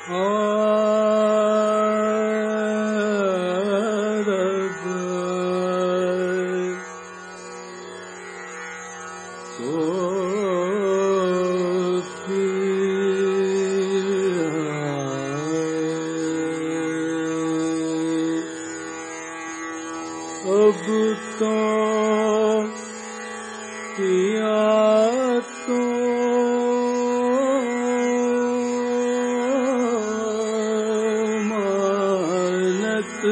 अब तो पिया तो मानत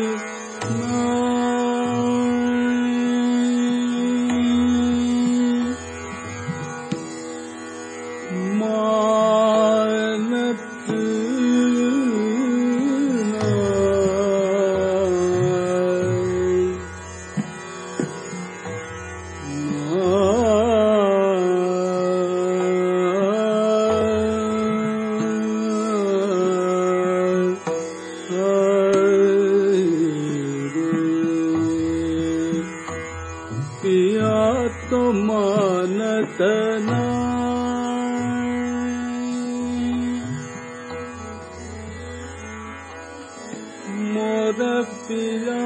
पिया तो मानत मोर पिया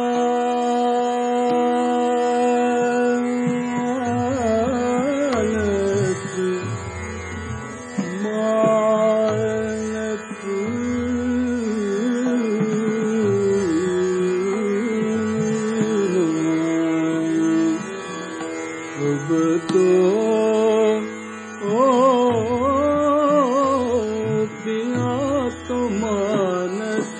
अब तो पिया तो मानत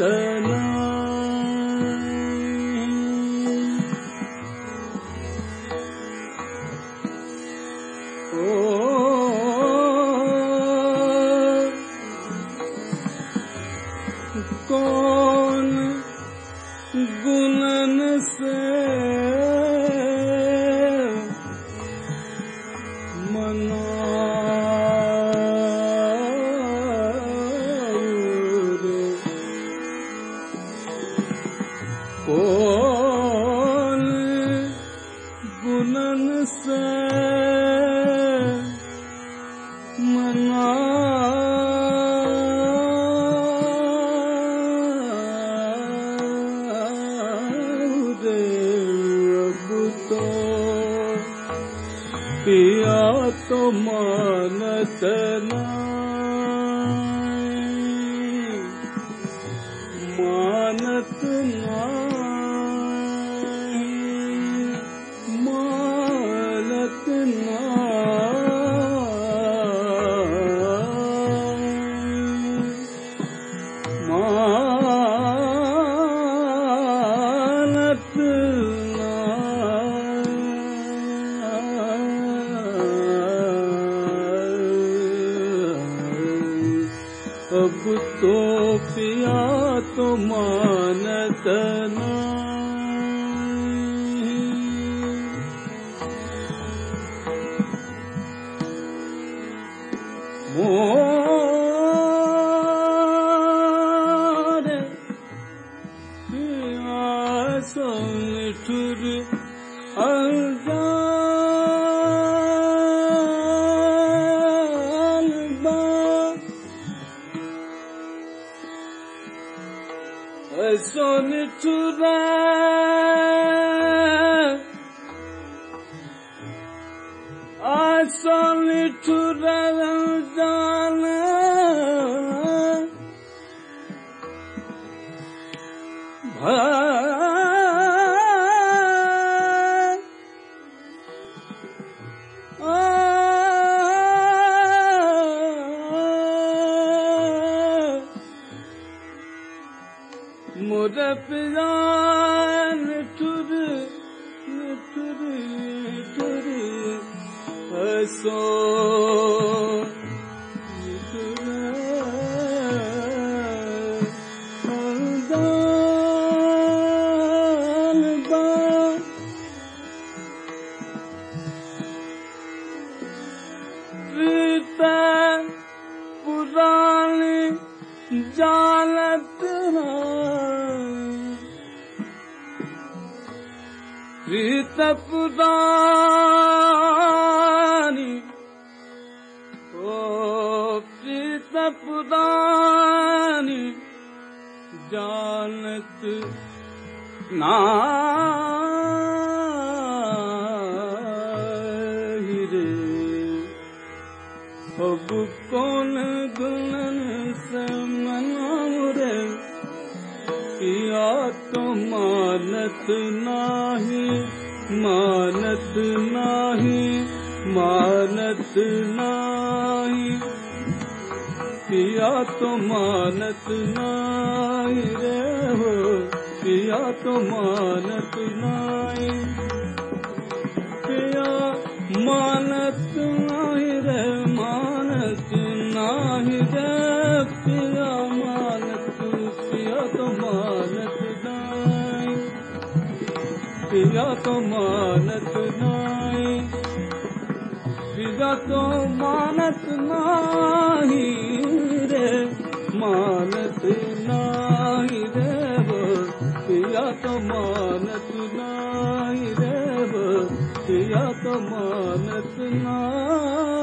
कौन गुणन से कौन गुणन से पिया तो मानत मानत मानत अब तो पिया तो मानत मोर पिया सो निठुर सो निठुर सो निठुर जान मोर पिया निठुर निठुर निठुर सो निठुर प्रीत पुरानी जानत प्रीत पुरानी प्रीत पुरानी नाही रे। अब कौन गुणन से मनाऊं रे, पिया तो मानत नाही, मानत नाही, मानत नाही, पिया तो मानत नाही रे हो, पिया तो मानत नाही, पिया मानत नाही रे, मानत नाही रे, पिया मानत, पिया तो मानत नाही, पिया तो मानत नाही, पिया तो मानत नाही रे, मानत नाही रे वो, पिया तो मानत नाही रे वो, पिया तो मानत नाही।